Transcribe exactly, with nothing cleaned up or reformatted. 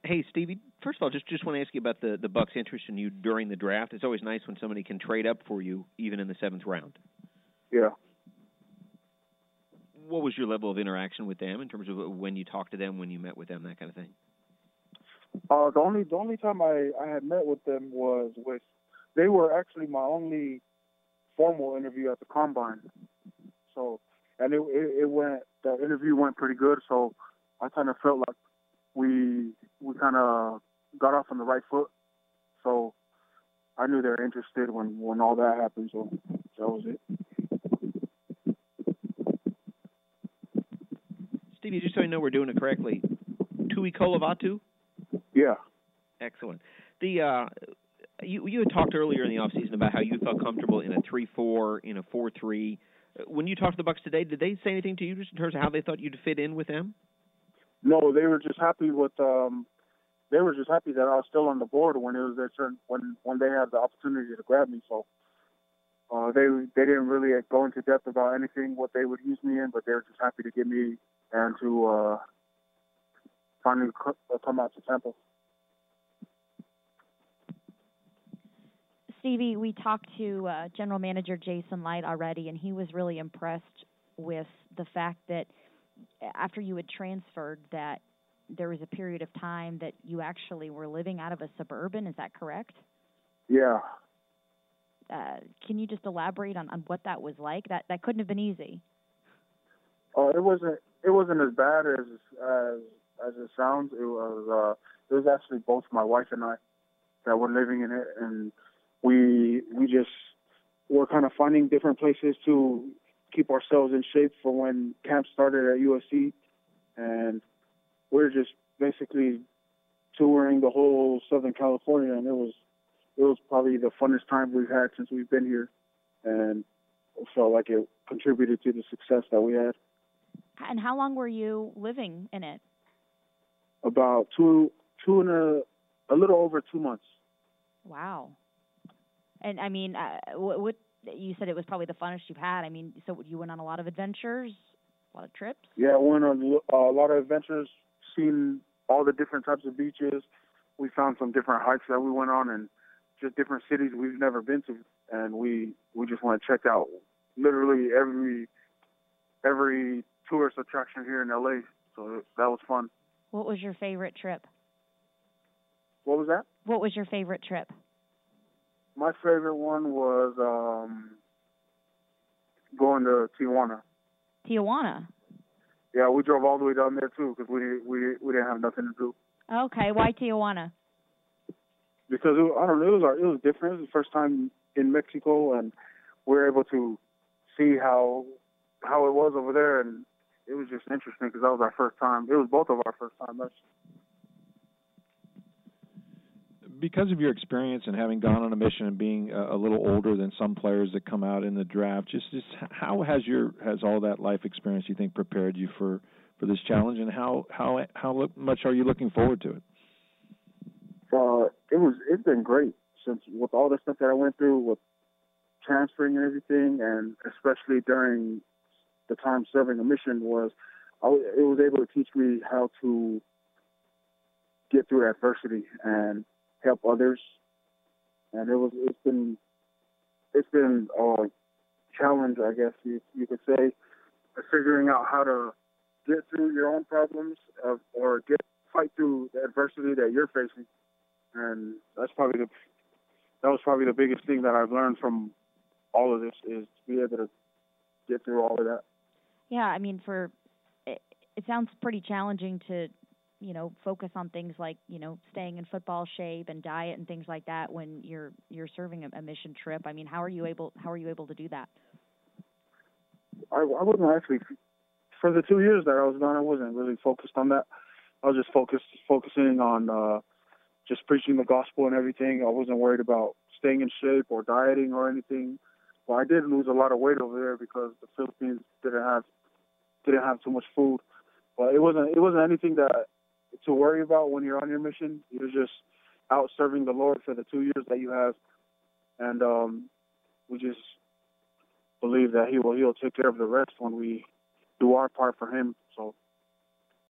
Hey, Stevie. First of all, just just want to ask you about the the Bucks' interest in you during the draft. It's always nice when somebody can trade up for you, even in the seventh round. Yeah. What was your level of interaction with them in terms of when you talked to them, when you met with them, that kind of thing? Uh, the only the only time I, I had met with them was with they were actually my only formal interview at the combine. So and it it, it went the interview went pretty good. So I kind of felt like we we kind of got off on the right foot. So I knew they were interested when, when all that happened. So that was it. Stevie, just so I know we're doing it correctly, Tui Kolovatu? Yeah. Excellent. The uh, you you had talked earlier in the offseason about how you felt comfortable in a three four, in a four three. When you talked to the Bucks today, did they say anything to you just in terms of how they thought you'd fit in with them? No, they were just happy with um, they were just happy that I was still on the board when it was their turn when when they had the opportunity to grab me. So uh, they they didn't really go into depth about anything what they would use me in, but they were just happy to get me and to uh, finally come out to Tampa. Stevie, we talked to uh, General Manager Jason Light already, and he was really impressed with the fact that after you had transferred, that there was a period of time that you actually were living out of a Suburban. Is that correct? Yeah. Uh, can you just elaborate on, on what that was like? That that couldn't have been easy. Oh, uh, it wasn't. It wasn't as bad as as as it sounds. It was. Uh, it was actually both my wife and I that were living in it, and we we just were kind of finding different places to keep ourselves in shape for when camp started at U S C, and we're just basically touring the whole Southern California, and it was it was probably the funnest time we've had since we've been here, and it felt like it contributed to the success that we had. And how long were you living in it? About two two and a a little over two months. Wow. And I mean, uh, what, what you said it was probably the funnest you've had. I mean, so you went on a lot of adventures, a lot of trips? Yeah, I went on a lot of adventures, seen all the different types of beaches. We found some different hikes that we went on, and just different cities we've never been to. And we, we just want to check out literally every every tourist attraction here in L A. So that was fun. What was your favorite trip? What was that? What was your favorite trip? My favorite one was um, going to Tijuana. Tijuana? Yeah, we drove all the way down there, too, because we, we, we didn't have nothing to do. Okay, why Tijuana? Because, it, I don't know, it was, our, it was different. It was the first time in Mexico, and we were able to see how how it was over there, and it was just interesting because that was our first time. It was both of our first time, actually. Because of your experience and having gone on a mission and being a, a little older than some players that come out in the draft, just, just how has your has all that life experience, you think, prepared you for, for this challenge, and how how how much are you looking forward to it? Uh, it was it's been great since with all the stuff that I went through with transferring and everything, and especially during the time serving a mission was I, it was able to teach me how to get through adversity and help others, and it was it's been it's been a challenge, I guess you you could say, figuring out how to get through your own problems of, or get fight through the adversity that you're facing, and that's probably the that was probably the biggest thing that I've learned from all of this is to be able to get through all of that. Yeah, I mean, for it, it sounds pretty challenging to, you know, focus on things like, you know, staying in football shape and diet and things like that when you're you're serving a, a mission trip. I mean, how are you able how are you able to do that? I, I wasn't actually for the two years that I was gone. I wasn't really focused on that. I was just focused focusing on uh, just preaching the gospel and everything. I wasn't worried about staying in shape or dieting or anything. Well, I did lose a lot of weight over there because the Philippines didn't have didn't have too much food. But it wasn't it wasn't anything that to worry about when you're on your mission. You're just out serving the Lord for the two years that you have, and um, we just believe that He will He'll take care of the rest when we do our part for Him. So